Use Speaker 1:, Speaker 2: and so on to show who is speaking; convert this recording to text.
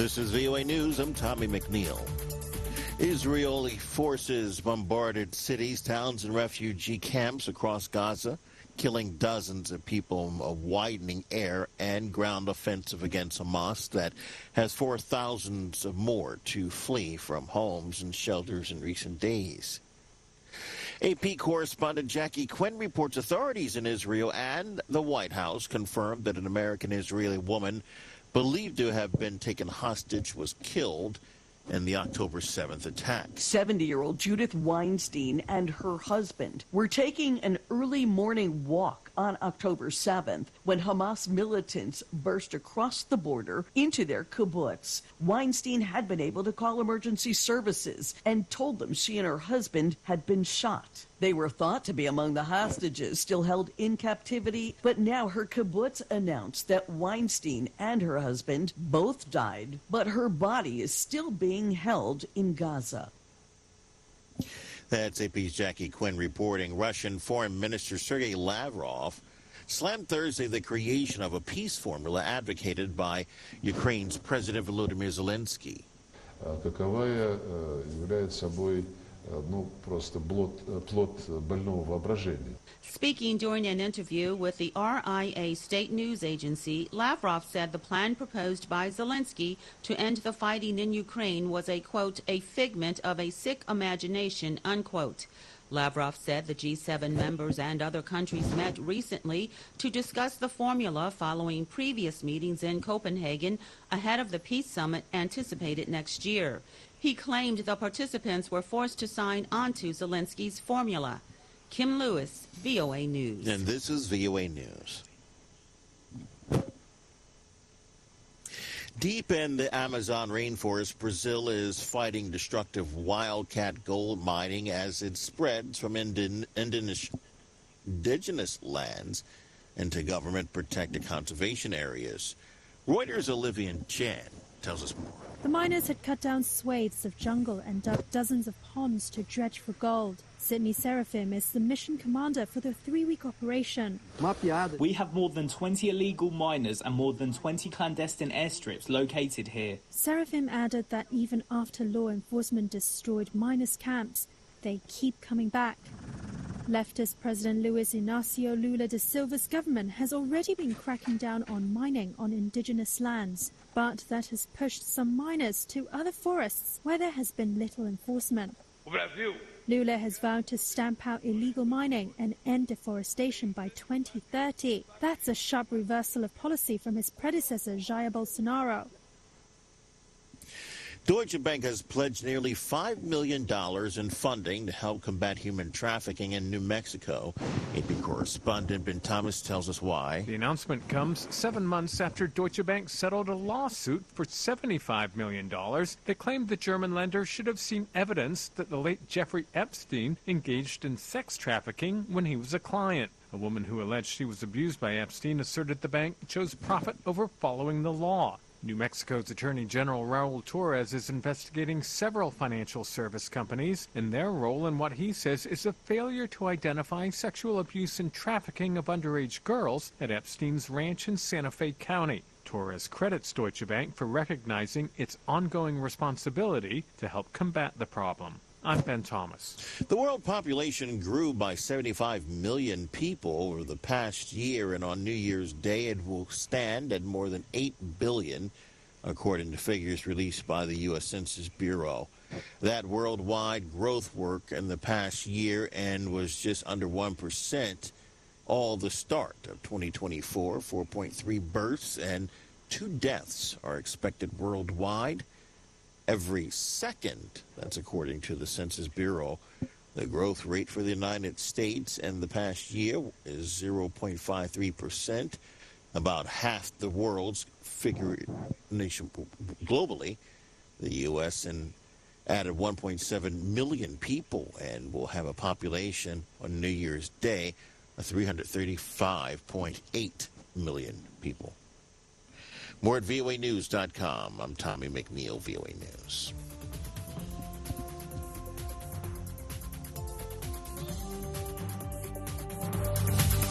Speaker 1: This is VOA News. I'm Tommy McNeil. Israeli forces bombarded cities, towns, and refugee camps across Gaza, killing dozens of people. A widening air and ground offensive against Hamas that has forced thousands of more to flee from homes and shelters in recent days. AP correspondent Jackie Quinn reports authorities in Israel and the White House confirmed that an American-Israeli woman believed to have been taken hostage was killed in the October 7th attack.
Speaker 2: 70-year-old Judith Weinstein and her husband were taking an early morning walk on October 7th when Hamas militants burst across the border into their kibbutz. Weinstein had been able to call emergency services and told them she and her husband had been shot. They were thought to be among the hostages still held in captivity, but now her kibbutz announced that Weinstein and her husband both died, but her body is still being held in Gaza.
Speaker 1: That's AP's Jackie Quinn reporting. Russian Foreign Minister Sergei Lavrov slammed Thursday the creation of a peace formula advocated by Ukraine's President Volodymyr Zelensky.
Speaker 3: Каковая является собой просто плод больного воображения.
Speaker 4: Speaking during an interview with the RIA state news agency, Lavrov said the plan proposed by Zelensky to end the fighting in Ukraine was a, quote, a figment of a sick imagination, unquote. Lavrov said the G7 members and other countries met recently to discuss the formula following previous meetings in Copenhagen ahead of the peace summit anticipated next year. He claimed the participants were forced to sign onto Zelensky's formula. Kim Lewis, VOA News.
Speaker 1: And this is VOA News. Deep in the Amazon rainforest, Brazil is fighting destructive wildcat gold mining as it spreads from indigenous lands into government-protected conservation areas. Reuters' Olivia Chan tells us more.
Speaker 5: The miners had cut down swathes of jungle and dug dozens of ponds to dredge for gold. Sydney Seraphim is the mission commander for the 3-week operation.
Speaker 6: We have more than 20 illegal miners and more than 20 clandestine airstrips located here.
Speaker 5: Seraphim added that even after law enforcement destroyed miners' camps, they keep coming back. Leftist President Luiz Inácio Lula da Silva's government has already been cracking down on mining on indigenous lands, but that has pushed some miners to other forests where there has been little enforcement. Lula has vowed to stamp out illegal mining and end deforestation by 2030. That's a sharp reversal of policy from his predecessor, Jair Bolsonaro.
Speaker 1: Deutsche Bank has pledged nearly $5 million in funding to help combat human trafficking in New Mexico. AP correspondent Ben Thomas tells us why.
Speaker 7: The announcement comes 7 months after Deutsche Bank settled a lawsuit for $75 million that claimed the German lender should have seen evidence that the late Jeffrey Epstein engaged in sex trafficking when he was a client. A woman who alleged she was abused by Epstein asserted the bank chose profit over following the law. New Mexico's Attorney General Raul Torres is investigating several financial service companies in their role in what he says is a failure to identify sexual abuse and trafficking of underage girls at Epstein's ranch in Santa Fe County. Torres credits Deutsche Bank for recognizing its ongoing responsibility to help combat the problem. I'm Ben Thomas.
Speaker 1: The world population grew by 75 million people over the past year, and on New Year's Day it will stand at more than 8 billion, according to figures released by the U.S. Census Bureau. That worldwide growth work in the past year and was just under 1%. All the start of 2024, 4.3 births and 2 deaths are expected worldwide every second. That's according to the Census Bureau. The growth rate for the United States in the past year is 0.53%, about half the world's figure nation globally. The U.S. added 1.7 million people and will have a population on New Year's Day of 335.8 million people. More at voanews.com. I'm Tommy McNeil, VOA News.